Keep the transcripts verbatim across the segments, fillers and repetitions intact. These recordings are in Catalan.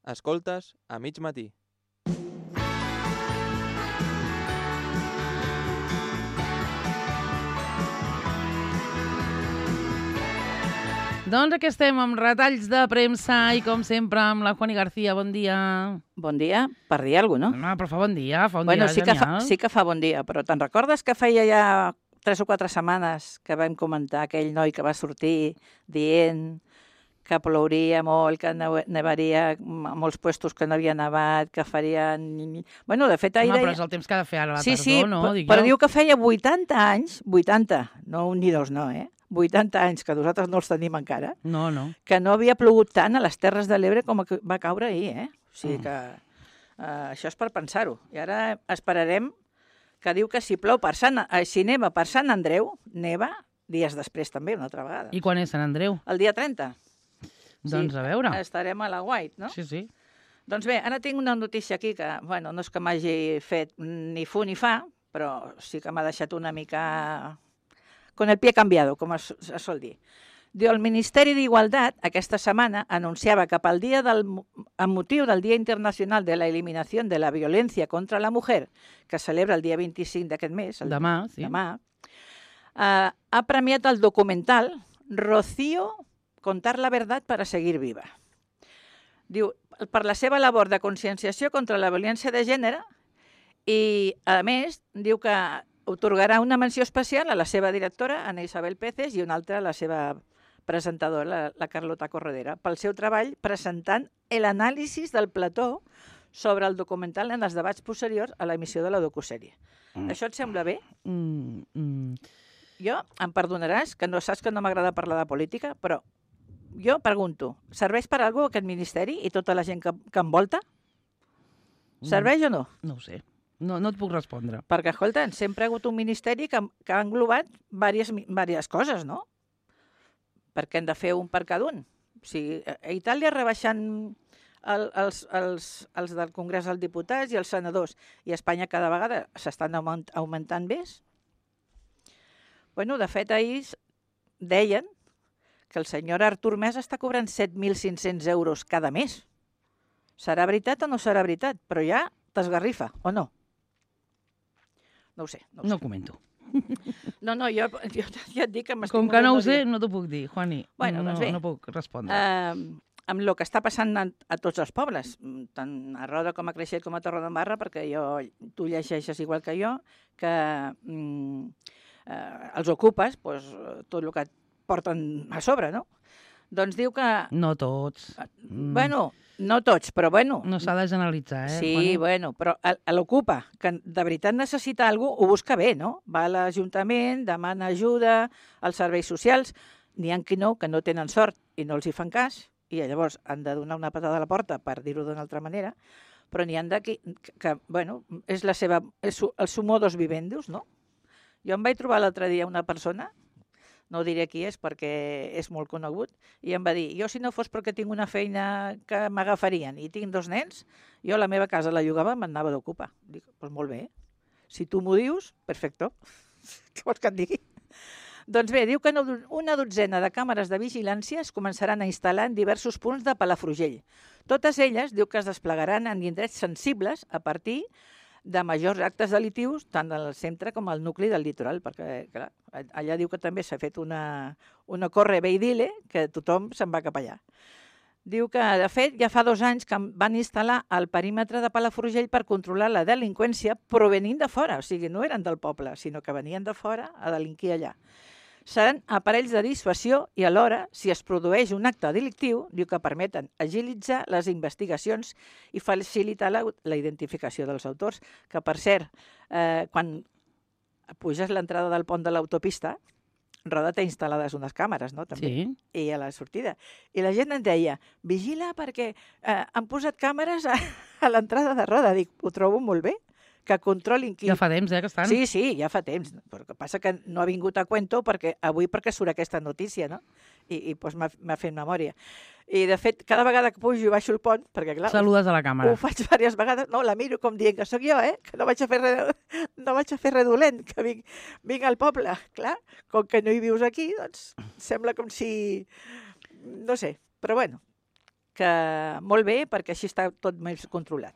Escoltes a mig matí. Doncs aquí estem amb retalls de premsa i, com sempre, amb la Juani García. Bon dia. Bon dia, per dir alguna cosa, no? Home, però fa bon dia, fa un bueno, dia sí que genial. fa, sí que fa bon dia, però te'n recordes que feia ja tres o quatre setmanes que vam comentar aquell noi que va sortir dient que plouria molt, que neu- nevaria a molts puestos que no havia nevat, que farien... Bueno, de fet, ahir... Home, però deia- és el temps que ha de fer ara a la sí, tardor, sí, no? però, Dic però jo. diu que feia vuitanta anys, vuitanta, no un ni dos, no, eh? vuitanta anys, que nosaltres no els tenim encara, No, no. que no havia plogut tant a les Terres de l'Ebre com que va caure ahir, eh? O sigui que uh, això és per pensar-ho. I ara esperarem que diu que si plou per Sant, eh, si neva per Sant Andreu, neva dies després també, una altra vegada. I quan és Sant Andreu? El dia trenta. Doncs a veure. Estarem a la White, no? Sí, sí. Doncs bé, ara tinc una notícia aquí que, bueno, no és que m'hagi fet ni fu ni fa, però sí que m'ha deixat una mica con el pie cambiado, com es, es sol dir. Diu, el Ministeri d'Igualtat aquesta setmana anunciava que pel dia del, amb motiu del Dia Internacional de la Eliminació de la Violència contra la Mujer, que es celebra el dia vint-i-cinc d'aquest mes, el, Demà, sí. demà, eh, ha premiat el documental Rocío, contar la verdad para seguir viva. Diu, per la seva labor de conscienciació contra la violència de gènere i, a més, diu que otorgarà una menció especial a la seva directora, Ana Isabel Peces, i una altra a la seva presentadora, la, la Carlota Corredera, pel seu treball presentant l'anàlisi del plató sobre el documental en els debats posteriors a l'emissió de la docusèrie. Mm. Això et sembla bé? Mm, mm. Jo, em perdonaràs, que no saps que no m'agrada parlar de política, però jo pregunto, serveix per alguna cosa aquest ministeri i tota la gent que, que envolta? Serveix o no? No ho sé. No, no et puc respondre. Perquè, escolta, sempre ha hagut un ministeri que, que ha englobat diverses, diverses coses, no? Perquè hem de fer un per cada un. O sigui, a Itàlia rebaixant el, els, els, els del Congrés dels Diputats i els senadors, i a Espanya cada vegada s'estan augment, augmentant més. Bueno, de fet, ahir deien que el senyor Artur Mas està cobrant set mil cinc-cents euros cada mes. Serà veritat o no serà veritat? Però ja t'esgarrifa, o no? No ho sé. No, ho No sé. comento. no, no jo, jo ja et dic que m'estic... Com que no ho movent sé, el dia. no t'ho puc dir, Juani. Bueno, no, doncs bé. no puc respondre. Uh, amb el que està passant a, a tots els pobles, tant a Roda com a Creixell com a Torredembarra, perquè jo, tu llegeixes igual que jo, que mm, uh, els ocupes pues, tot el que et porten a sobre, no? Doncs diu que... No tots. Mm. Bueno, no tots, però bueno... No s'ha de generalitzar, eh? Sí, Juani? bueno, però a, a l'ocupa, que de veritat necessita algú, ho busca bé, no? Va a l'Ajuntament, demana ajuda als serveis socials, n'hi ha que no, que no tenen sort i no els hi fan cas, i llavors han de donar una patada a la porta, per dir-ho d'una altra manera, però n'hi ha de que, que, que, bueno, és la seva, és su, el su modus vivendus, no? Jo em vaig trobar l'altre dia una persona, no diré qui és perquè és molt conegut, i em va dir, jo si no fos perquè tinc una feina que m'agafarien i tinc dos nens, jo la meva casa la llogava i m'anava d'ocupar. Dic, doncs pues molt bé, si tu m'ho dius, perfecto. Què vols que et digui? Doncs bé, diu que una dotzena de càmeres de vigilància es començaran a instal·lar en diversos punts de Palafrugell. Totes elles, diu que es desplegaran en indrets sensibles a partir de majors actes delictius, tant al centre com al nucli del litoral, perquè clar, allà diu que també s'ha fet una, una corre veidile que tothom se'n va cap allà. Diu que, de fet, ja fa dos anys que van instal·lar al perímetre de Palafrugell per controlar la delinqüència provenint de fora, o sigui, no eren del poble, sinó que venien de fora a delinquir allà. Seran aparells de dissuasió i alhora, si es produeix un acte delictiu, diu que permeten agilitzar les investigacions i facilitar la, la identificació dels autors, que per cert, eh, quan puges l'entrada del pont de l'autopista, Roda té instal·lades unes càmeres, no? També. Sí. I a la sortida. I la gent em deia, vigila perquè eh, han posat càmeres a, a l'entrada de Roda. Dic, ho trobo molt bé, que controlin qui... Ja fa temps, eh, que estan. Sí, sí, ja fa temps. Però el que passa que no ha vingut a cuento perquè avui perquè surt aquesta notícia, no? I, i doncs m'ha fet memòria. I, de fet, cada vegada que pujo i baixo el pont, perquè, clar, Saludes a la càmera. ho faig diverses vegades, no, la miro com dient que sóc jo, eh? Que no vaig a fer res, no vaig a fer res dolent, que vinc, vinc al poble. Clar, com que no hi vius aquí, doncs sembla com si... No sé, però bueno, que molt bé, perquè així està tot més controlat.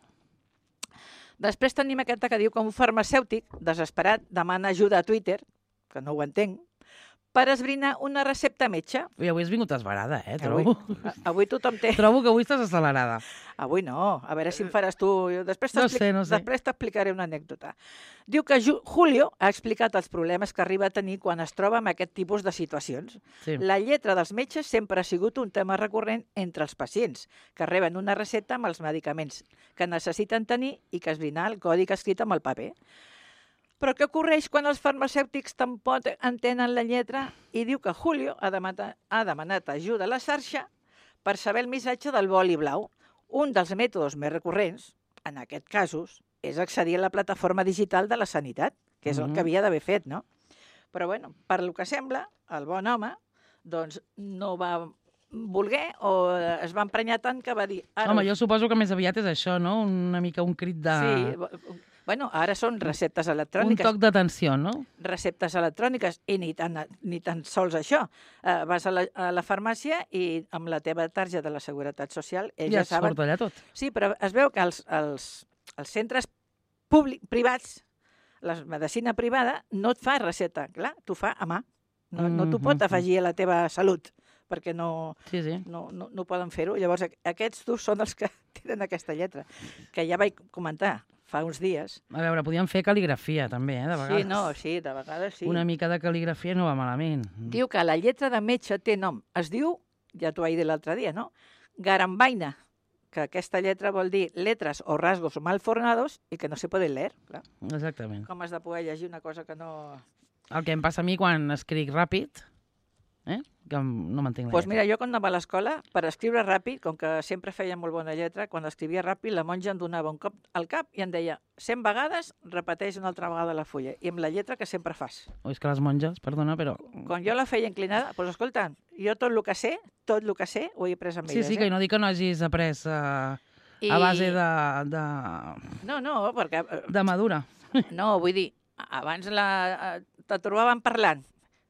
Després tenim aquesta que diu que un farmacèutic desesperat demana ajuda a Twitter, que no ho entenc, per esbrinar una recepta metge. I avui has vingut esbarada, eh, Avui, trobo. avui tothom té... Trobo que avui estàs accelerada. Avui no, a veure si em faràs tu. Jo Després No t'explic- sé, no sé. després t'explicaré una anècdota. Diu que Ju- Julio ha explicat els problemes que arriba a tenir quan es troba en aquest tipus de situacions. Sí. La lletra dels metges sempre ha sigut un tema recurrent entre els pacients, que reben una recepta amb els medicaments que necessiten tenir i que esbrinar el codi escrit amb el paper. Però què ocorreix quan els farmacèutics tampoc entenen la lletra i diu que Julio ha demanat, ha demanat ajuda a la xarxa per saber el missatge del boli blau. Un dels mètodes més recurrents, en aquests casos, és accedir a la plataforma digital de la sanitat, que és el Mhm. que havia d'haver fet, no? Però, bueno, per lo que sembla, el bon home doncs, no va voler o es va emprenyar tant que va dir... Ara Home, jo suposo que més aviat és això, no? Una mica un crit de... Sí, bu- bueno, ara són receptes un electròniques. toc d'atenció, no? receptes electròniques i ni tan, ni tan sols això. Uh, vas a la, a la farmàcia i amb la teva targeta de la Seguretat Social ells Ja ja et saben... surt allà tot. Sí, però es veu que els, els, els centres públics, privats, la medicina privada, no et fa recepta. Clar, t'ho fa a mà. No, no t'ho pot Mhm. afegir a la teva salut, perquè no, Sí, sí. no, no, no poden fer-ho. Llavors, aqu- aquests dos són els que tenen aquesta lletra, que ja vaig comentar fa uns dies. A veure, podíem fer cal·ligrafia, també, eh, de vegades. Sí, no, sí, de vegades sí. Una mica de cal·ligrafia no va malament. Diu que la lletra de metge té nom. Es diu, ja t'ho vaig dir l'altre dia, no? Garambaina, que aquesta lletra vol dir letres o rasgos mal formados i que no se poden leer. Clar. Exactament. Com has de poder llegir una cosa que no... El que em passa a mi quan escric ràpid, eh? que em- no m'entenc la Doncs pues lletra. mira, jo quan anava a l'escola, per escriure ràpid, com que sempre feia molt bona lletra, quan escrivia ràpid, la monja em donava un cop al cap i em deia cent vegades, repeteix una altra vegada la fulla, i amb la lletra que sempre fas. O és que les monges, perdona, però... Quan jo la feia inclinada, doncs pues, escolta, jo tot el que sé, tot el que sé, ho he après amb Sí, elles. sí, que no dic que no hagis après uh, I... a base de, de, No, no, perquè... eh, de madura. No, vull dir, abans la, eh, te trobaven parlant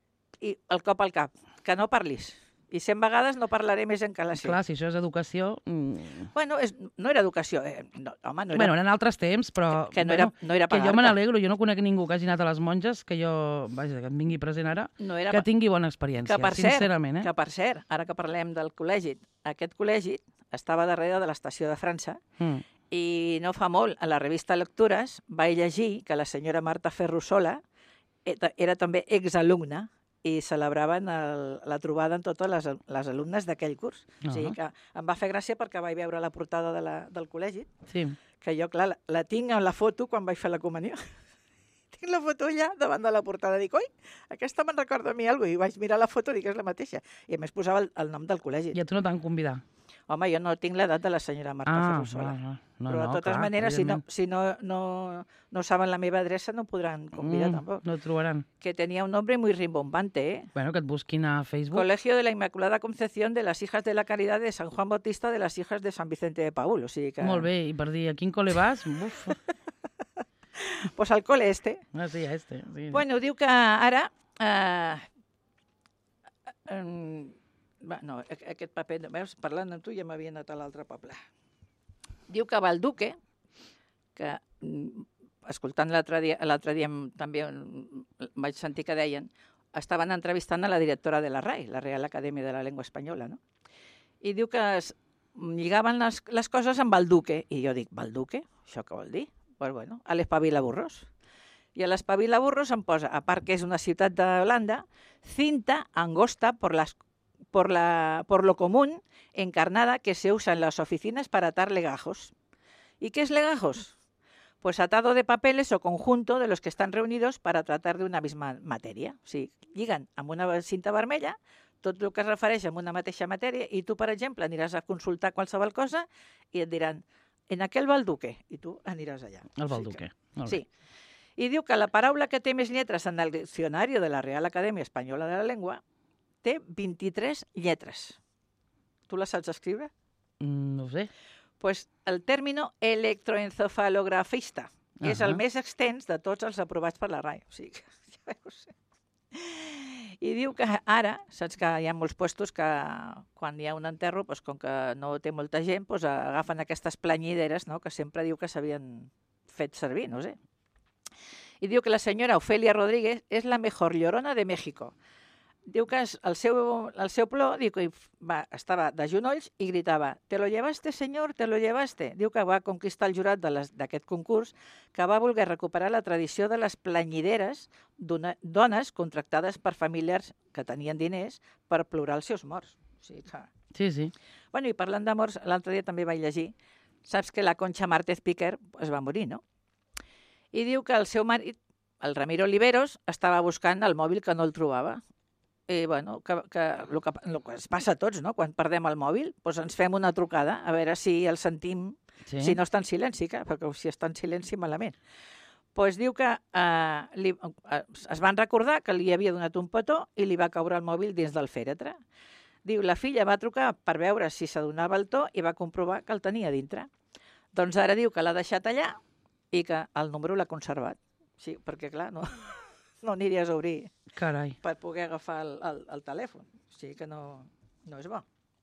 i el cop al cap, que no parlis. I cent vegades no parlaré més en classe. Clar, si això és educació... Mm... Bueno, és, no era educació. Eh? No, home, no era, Bueno, eren altres temps, però... que no bueno, era, no era que jo pagar-te. me n'alegro, jo no conec ningú que hagi anat a les monges, que jo, vaja, que em vingui present ara, No era que pa- tingui bona experiència, que per cert, sincerament, eh? que per cert, ara que parlem del col·legi, aquest col·legi estava darrere de l'estació de França Mm. i no fa molt, a la revista Lectures, vaig llegir que la senyora Marta Ferrusola era, era també exalumna i celebraven el, la trobada amb totes les, les alumnes d'aquell curs. Ah. O sigui que em va fer gràcia perquè vaig veure la portada de la, del col·legi, Sí. que jo, clar, la, la tinc en la foto quan vaig fer la comunió. Tinc la foto allà davant de la portada. Dic, oi, aquesta me'n recorda a mi alguna cosa. I vaig mirar la foto i dic, és la mateixa. I a més posava el, el nom del col·legi. I a tu no t'han convidat? Home, jo no tinc l'edat de la senyora Marta Ah, Ferrusola. ah, ah. No, Però de no, totes clar, maneres, si, no, evidentment. si no, no, no saben la meva adreça, no podran convidar Mm, tampoc. no et trobaran. Que tenía un nombre muy rimbombante, ¿eh? Bueno, que et busquin a Facebook. Colegio de la Inmaculada Concepción de las Hijas de la Caridad de San Juan Bautista de las Hijas de San Vicente de Paúl. O sigui que... Molt bé, i per dir a quin col·le vas? Buf. Pues al cole este. Ah, sí, a este. Sí. Bueno, diu que ara... Eh, eh, va, no, a- aquest paper, veus, parlant amb tu ja m'havia anat a l'altre poble. Diu que Valduque, que mm, escoltant l'altre dia, l'altre dia em- també mm, vaig sentir que deien, estaven entrevistant a la directora de la R A E, la Real Acadèmia de la Llengua Espanyola, no? I diu que es lligaven les, les coses amb Valduque. I jo dic, Valduque? Això què vol dir? Pues bueno, a l'espavilaburros. I a l'espavilaburros em posa, a part que és una ciutat d'Holanda, cinta angosta por, las, por, la, por lo común encarnada que se usa en las oficinas para atar legajos. ¿Y qué es legajos? Pues atado de papeles o conjunto de los que están reunidos para tratar de una misma matèria. O sigui, lliguen amb una cinta vermella tot el que es refereix a una mateixa matèria i tu, per exemple, aniràs a consultar qualsevol cosa i et diran en aquel Valduque, i tu aniràs allà. El O sigui Valduque. que- Molt bé. Sí. I diu que la paraula que té més lletres en el diccionari de la Real Acadèmia Espanyola de la Llengua té vint-i-tres lletres. Tu la saps escriure? Mm, no ho sé. Pues el término electroencefalografista és el Ahà. més extens de tots els aprovats per la R A E. O sigui, que, ja veus. I diu que ara, saps que hi ha molts puestos que quan hi ha un enterro, doncs, com que no té molta gent, doncs, agafen aquestes planyideres, no?, que sempre diu que s'havien fet servir, no sé. I diu que la senyora Ofelia Rodríguez és la mejor llorona de México. Diu que el seu, el seu plor, diu que va, estava de genolls i gritava «Te lo llevaste, senyor, te lo llevaste». Diu que va conquistar el jurat d'aquest concurs, que va voler recuperar la tradició de les planyideres d'una, dones contractades per familiars que tenien diners per plorar els seus morts. O sigui que... Sí, sí. Bueno, i parlant de morts, l'altre dia també vaig llegir, saps que la Concha Márquez Piquer es va morir, no? I diu que el seu marit, el Ramiro Oliveros, estava buscant el mòbil que no el trobava. I, bueno, que, que, el que, el que es passa a tots, no?, quan perdem el mòbil, doncs ens fem una trucada, a veure si el sentim, Sí. si no està en silenci, que, perquè si està en silenci, malament. Doncs diu que eh, li, eh, es van recordar que li havia donat un petó i li va caure el mòbil dins del fèretre. Diu, la filla va trucar per veure si s'adonava el to i va comprovar que el tenia dintre. Doncs ara diu que l'ha deixat allà i que el número l'ha conservat. Sí, perquè clar, no, no aniries a obrir Carai. per poder agafar el, el, el telèfon. O sigui que no, no és bo.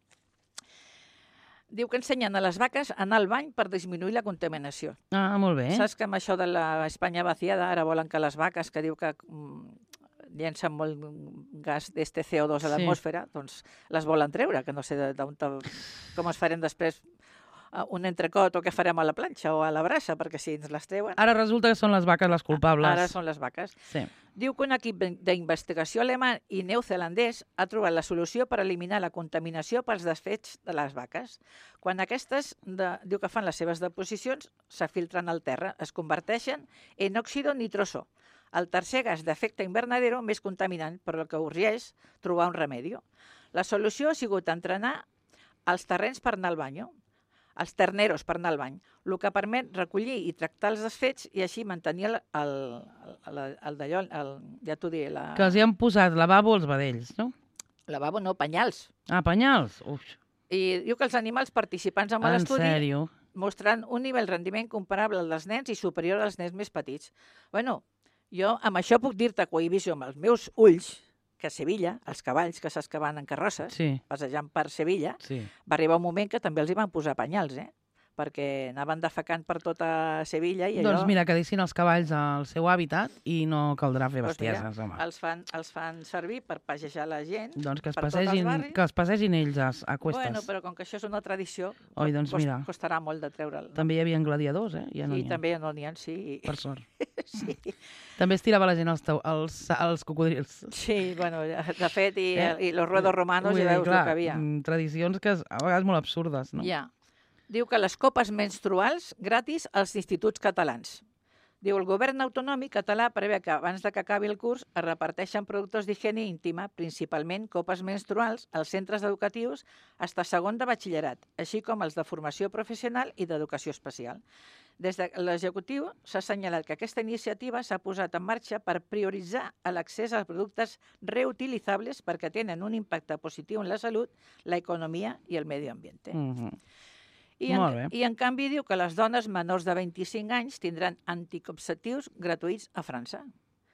Diu que ensenyen a les vaques a anar al bany per disminuir la contaminació. Ah, molt bé. Saps que amb això de l'Espanya vaciada ara volen que les vaques, que diu que mm, llencen molt gas d'este C O dos a Sí. l'atmosfera, doncs les volen treure, que no sé d'on com es farem després eh, un entrecot o què farem a la planxa o a la brasa, perquè si ens les treuen... Ara resulta que són les vaques les culpables. Ara són les vaques. Sí. Diu que un equip d'investigació alemany i neozelandès ha trobat la solució per eliminar la contaminació pels desfets de les vaques. Quan aquestes, de, diu que fan les seves deposicions, se filtren al terra, es converteixen en òxido nitroso, el tercer gas d'efecte invernadero més contaminant, per el que urgeix trobar un remedi. La solució ha sigut entrenar els terrenys per anar al bany, els terneros per anar al bany, el que permet recollir i tractar els desfets i així mantenir el, el, el, el d'allò, el, ja t'ho diré, la... Que els hi han posat lavabo als vedells, no? Lavabo no, penyals. Ah, penyals? Uf, I diu que els animals participants en en l'estudi sèrio? mostraran un nivell de rendiment comparable al dels nens i superior als nens més petits. Bueno, jo amb això puc dir-te que ho he vist jo amb els meus ulls, que a Sevilla, els cavalls que saps que van en carrosses, Sí, passejant per Sevilla, sí. va arribar un moment que també els hi van posar penyals, eh? Perquè anaven defecant per tota Sevilla i allò... Doncs mira, que deixin els cavalls al seu hàbitat i no caldrà fer Doncs mira, bestieses, home. els, fan, els fan servir per passejar la gent. Doncs que es per tots els passegin, barris. que es passegin ells a, a cuestes. Bueno, però com que això és una tradició, Oi, doncs cost, mira. costarà molt de treure'l. També hi havia gladiadors, eh? Ja no I n'hi ha, també no n'hi ha, sí. per sort. sí. També es tirava la gent als, tau- als, als cocodrils. Sí, bueno, de fet, i, Eh? eh? i los ruedos romanos Vull ja dir, veus clar, el que havia. mm, tradicions que és, a vegades molt absurdes, no? Ja. Diu que les copes menstruals gratis als instituts catalans. Diu, el govern autonòmic català preveu que abans de que acabi el curs es reparteixen productes d'higiene íntima, principalment copes menstruals, als centres educatius fins a segon de batxillerat, així com els de formació professional i d'educació especial. Des de l'executiu s'ha assenyalat que aquesta iniciativa s'ha posat en marxa per prioritzar l'accés als productes reutilitzables perquè tenen un impacte positiu en la salut, l'economia i el medi ambient. Mhm. I en, Molt bé. I en canvi diu que les dones menors de vint-i-cinc anys tindran anticonceptius gratuïts a França.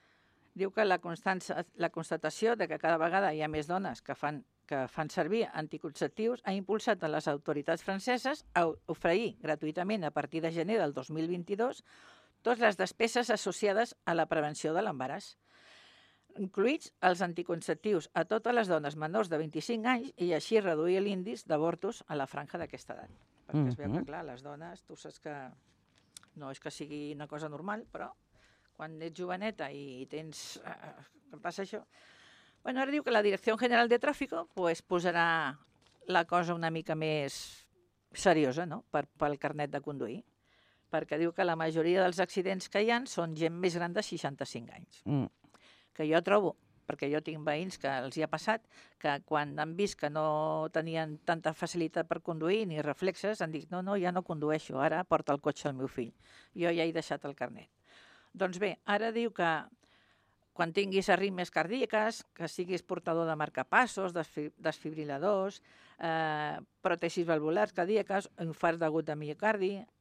Diu que la, constança, la constatació de que cada vegada hi ha més dones que fan, que fan servir anticonceptius ha impulsat a les autoritats franceses a oferir gratuïtament a partir de gener del dos mil vint-i-dos totes les despeses associades a la prevenció de l'embaràs, incluïts els anticonceptius a totes les dones menors de vint-i-cinc anys i així reduir l'índice d'avortos a la franja d'aquesta edat. Perquè mm -hmm. es veu que, clar, les dones, tu saps que no és que sigui una cosa normal, però quan ets joveneta i tens... Eh, què passa això? Bueno, ara diu que la Direcció General de Tràfico pues, posarà la cosa una mica més seriosa, no?, per, pel carnet de conduir, perquè diu que la majoria dels accidents que hi ha són gent més gran de seixanta-cinc anys. Mm. Que jo trobo, perquè jo tinc veïns que els hi ha passat, que quan han vist que no tenien tanta facilitat per conduir ni reflexes, han dit, no, no, ja no condueixo, ara porta el cotxe al meu fill. Jo ja he deixat el carnet. Doncs bé, ara diu que quan tinguis arritmes cardíaques, que siguis portador de marcapassos, desfi desfibriladors, eh, pròtesis valvulars cardíaques, infart d'agut de miocardi,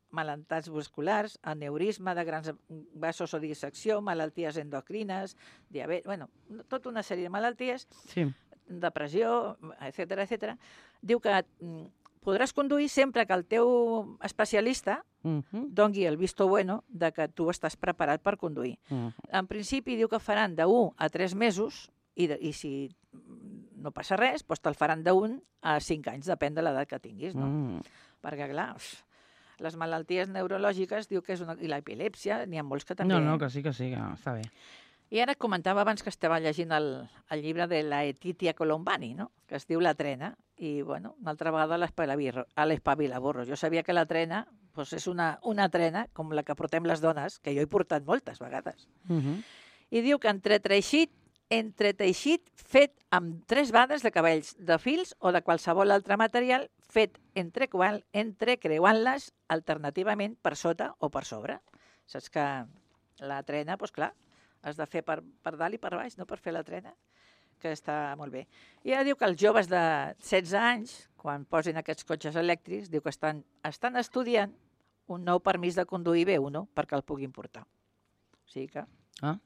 malaltats musculars, aneurisma de grans vasos o dissecció, malalties endocrines, diabetes, bueno, tota una sèrie de malalties, Sí. depressió, etcètera, etcètera. Diu que mm, podràs conduir sempre que el teu especialista Mhm. dongui el visto bueno de que tu estàs preparat per conduir. Mhm. En principi diu que faran d'un a tres mesos i, de, i si no passa res, doncs te'l faran d'un a cinc anys, depèn de l'edat que tinguis, no? Mm. Perquè, clar, uf, les malalties neurològiques diu que és una... i l'epilèpsia, n'hi ha molts que també... No, no, que sí, que sí, que està bé. I ara et comentava abans que estava llegint el, el llibre de la Etitia Colombani, no? Que es diu La trena, i, bueno, una altra vegada l'espavilaborros. A l'espavilaborros. Jo sabia que la trena doncs és una, una trena com la que portem les dones, que jo he portat moltes vegades. Mhm. I diu que entreteixit, entreteixit fet amb tres bades de cabells, de fils o de qualsevol altre material fet entrecreuant- entrecreuant-les alternativament per sota o per sobre. Saps que la trena, doncs clar, has de fer per, per dalt i per baix, no per fer la trena, que està molt bé. I ara diu que els joves de setze anys, quan posin aquests cotxes elèctrics, diu que estan, estan estudiant un nou permís de conduir B uno perquè el puguin portar. O sigui que... Ah.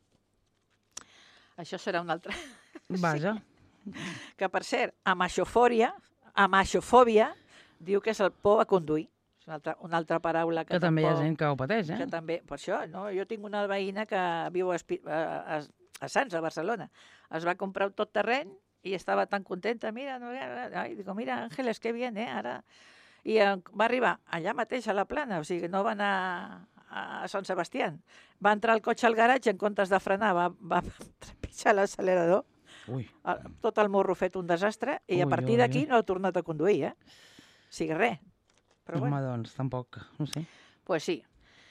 Això serà un altre... Vaja. Que, per cert, amaxofòria, amaxofòbia, diu que és el por a conduir. És una altra, una altra paraula que, Que també hi ha tampoc- gent que ho pateix, que eh? també, per això, no? Jo tinc una veïna que viu a, Espi- a, a, a Sants, a Barcelona. Es va comprar un tot terreny i estava tan contenta. Mira, no, ai, digo, mira, Ángeles, que bien, eh, ara... I eh, va arribar allà mateix a la plana, o sigui, no va anar a Sant Sebastià. Va entrar el cotxe al garatge, en comptes de frenar, va, va trepitjar l'accelerador, Ui. el- tot el morro fet un desastre, i Ui, a partir ui, d'aquí ui. no ha tornat a conduir, eh? O sigui, res. Però Home, bueno. doncs, tampoc, no sé. Pues sí.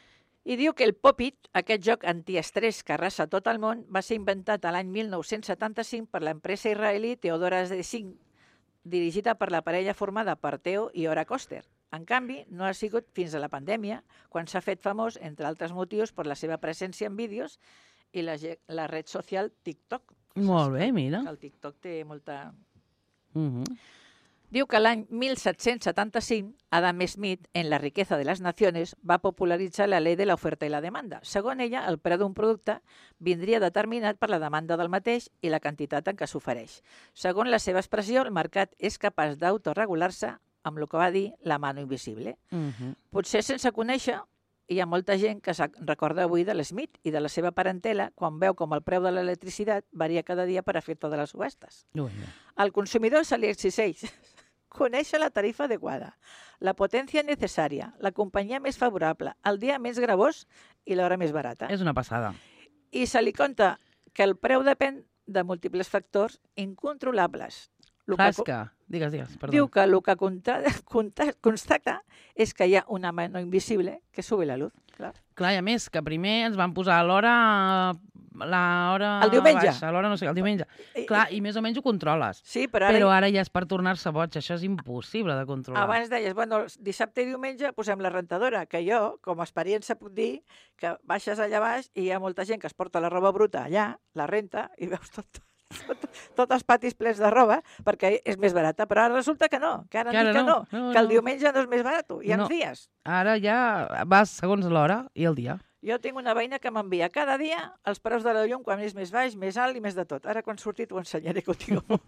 I diu que el Pop-It, aquest joc antiestrès que arrasa tot el món, va ser inventat a l'any mil nou-cents setanta-cinc per l'empresa israelí Teodora Zing, dirigida per la parella formada per Theo i Ora Koster. En canvi, no ha sigut fins a la pandèmia, quan s'ha fet famós, entre altres motius, per la seva presència en vídeos i la, ge- la red social TikTok. Molt bé, mira. El TikTok té molta... Mhm. Diu que l'any mil set-cents setanta-cinc, Adam Smith, en La riqueza de les naciones, va popularitzar la llei de l'oferta i la demanda. Segons ella, el preu d'un producte vindria determinat per la demanda del mateix i la quantitat en què s'ofereix. Segons la seva expressió, el mercat és capaç d'autoregular-se amb el que va dir la mano invisible. Mhm. Potser sense conèixer, hi ha molta gent que se recorda avui de l'Smith i de la seva parentela quan veu com el preu de l'electricitat varia cada dia per efecte de les subhastes. Ui, ui. Al consumidor se li exigeix conèixer la tarifa adequada, la potència necessària, la companyia més favorable, el dia més gravós i l'hora més barata. És una passada. I se li conta que el preu depèn de múltiples factors incontrolables. Lo que Clar, és co- que... Digues, digues, perdó. Diu que el que contra- conta- constata és que hi ha una mano invisible que sube la luz. Clar. Clar, i a més, que primer ens van posar l'hora... L'hora... El diumenge. Baixa, l'hora no sé, el diumenge. I- Clar, i més o menys ho controles. Sí, però ara, Però ara ja és per tornar-se boig. Això és impossible de controlar. abans deies, bueno, dissabte i diumenge posem la rentadora, que jo, com a experiència, puc dir que baixes allà baix i hi ha molta gent que es porta la roba bruta allà, la renta, i veus tot, tot, tots els patis plens de roba, perquè és més barata. Però ara resulta que no, que ara, Que ara han dit que no, no, no, que el no. diumenge no és més barat, hi ha No. dies. Ara ja vas segons l'hora i el dia. Jo tinc una veïna que m'envia cada dia els preus de la llum, quan és més baix, més alt i més de tot. Ara, quan surti, t'ho ensenyaré, que ho tinc al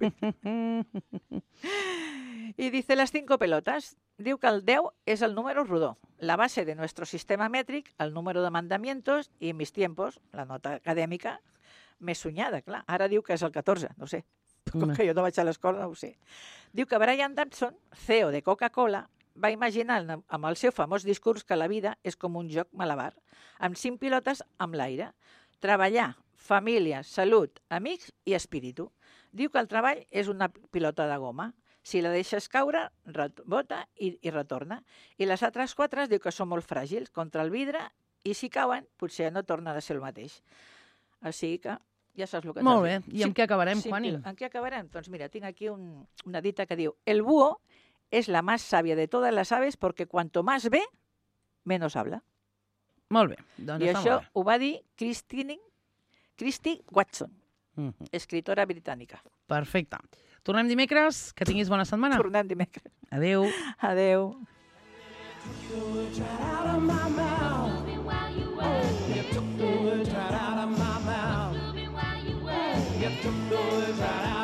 mòbil. Y dice las cinco pelotas. Diu que el deu és el número rodó, la base de nuestro sistema mètric, el número de mandamientos i en mis tiempos, la nota acadèmica, més soñada, clar. Ara diu que és el catorze, no sé. Com Home. que jo no vaig a l'escola, no ho sé. Diu que Brian Dobson, C E O de Coca-Cola, va imaginar en- amb el seu famós discurs que la vida és com un joc malabar, amb cinc pilotes amb l'aire. Treballar, família, salut, amics i espíritu. Diu que el treball és una pilota de goma. Si la deixes caure, rebota i, i retorna. I les altres quatre diu que són molt fràgils contra el vidre i si cauen potser no torna a ser el mateix. Així que ja saps el que Molt t'has bé. dit. I amb què acabarem, Sí, Juani? ¿en qué acabarem? Doncs mira, tinc aquí un, una dita que diu: el búho es la más sabia de todas las aves porque cuanto más ve, menos habla. Molt bé. Doncs I està això molt bé. ho va dir Christine, Christy Watson, Mhm. escritora britànica. Perfecte. Tornem dimecres. Que tinguis bona setmana. Tornem dimecres. Adéu. Adeu. the words right out of my mouth. You took the words right out of my mouth. You took the words right out.